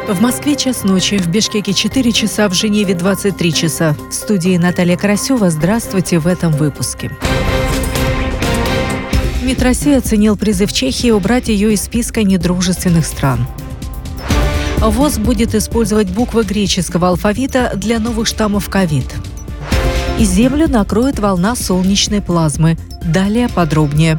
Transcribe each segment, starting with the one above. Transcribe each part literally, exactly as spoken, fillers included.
В Москве час ночи, в Бишкеке четыре часа, в Женеве двадцать три часа. В студии Наталья Карасева. Здравствуйте в этом выпуске. МИД России оценил призыв Чехии убрать ее из списка недружественных стран. ВОЗ будет использовать буквы греческого алфавита для новых штаммов ковид. И Землю накроет волна солнечной плазмы. Далее подробнее.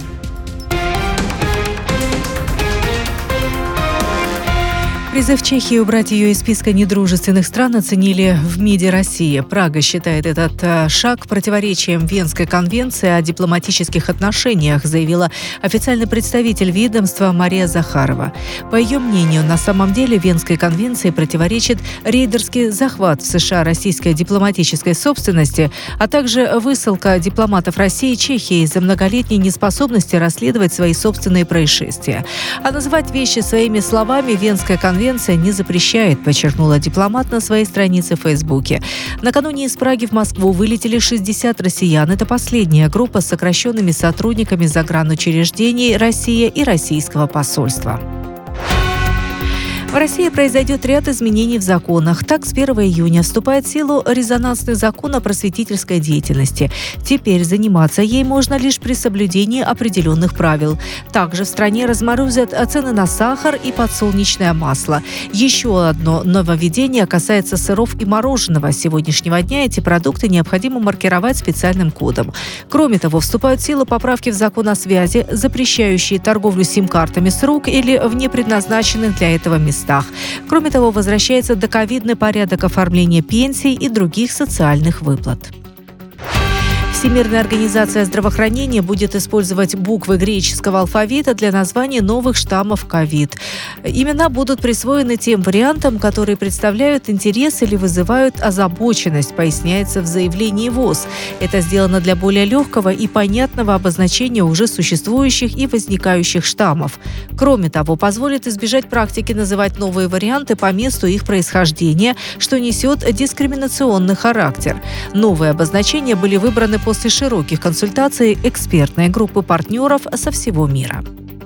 Призыв Чехии убрать ее из списка недружественных стран оценили в МИДе России. Прага считает этот шаг противоречием Венской конвенции о дипломатических отношениях, заявила официальный представитель ведомства Мария Захарова. По ее мнению, на самом деле Венской конвенции противоречит рейдерский захват в США российской дипломатической собственности, а также высылка дипломатов России и Чехии из-за многолетней неспособности расследовать свои собственные происшествия. А называть вещи своими словами Венская конвенция Конвенция не запрещает, подчеркнула дипломат на своей странице в Фейсбуке. Накануне из Праги в Москву вылетели шестьдесят россиян. Это последняя группа с сокращенными сотрудниками загранучреждений России и российского посольства. В России произойдет ряд изменений в законах. Так, с первого июня вступает в силу резонансный закон о просветительской деятельности. Теперь заниматься ей можно лишь при соблюдении определенных правил. Также в стране разморозят цены на сахар и подсолнечное масло. Еще одно нововведение касается сыров и мороженого. С сегодняшнего дня эти продукты необходимо маркировать специальным кодом. Кроме того, вступают в силу поправки в закон о связи, запрещающие торговлю сим-картами с рук или в непредназначенных для этого местах. Кроме того, возвращается доковидный порядок оформления пенсий и других социальных выплат. Всемирная организация здравоохранения будет использовать буквы греческого алфавита для названия новых штаммов ковид. Имена будут присвоены тем вариантам, которые представляют интерес или вызывают озабоченность, поясняется в заявлении ВОЗ. Это сделано для более легкого и понятного обозначения уже существующих и возникающих штаммов. Кроме того, позволит избежать практики называть новые варианты по месту их происхождения, что несет дискриминационный характер. Новые обозначения были выбраны по после широких консультаций экспертной группы партнеров со всего мира.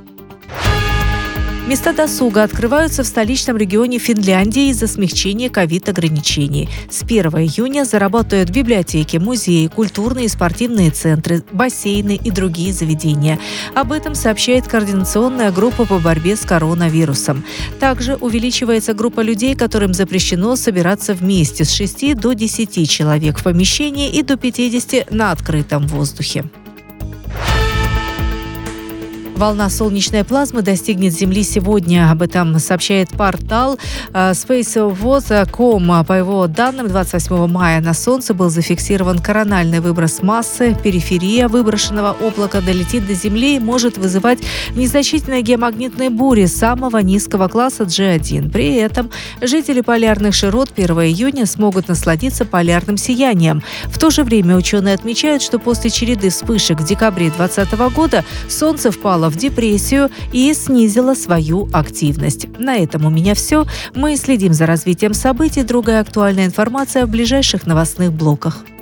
Места досуга открываются в столичном регионе Финляндии из-за смягчения ковид-ограничений. С первого июня заработают библиотеки, музеи, культурные и спортивные центры, бассейны и другие заведения. Об этом сообщает координационная группа по борьбе с коронавирусом. Также увеличивается группа людей, которым запрещено собираться вместе с шести до десяти человек в помещении и до пятидесяти на открытом воздухе. Волна солнечной плазмы достигнет Земли сегодня. Об этом сообщает портал спейсвоз точка ком. По его данным, двадцать восьмого мая на Солнце был зафиксирован корональный выброс массы. Периферия выброшенного облака долетит до Земли и может вызывать незначительные геомагнитные бури самого низкого класса джи один. При этом жители полярных широт первого июня смогут насладиться полярным сиянием. В то же время ученые отмечают, что после череды вспышек в декабре двадцатого года Солнце впало в депрессию и снизила свою активность. На этом у меня все. Мы следим за развитием событий. Другая актуальная информация в ближайших новостных блоках.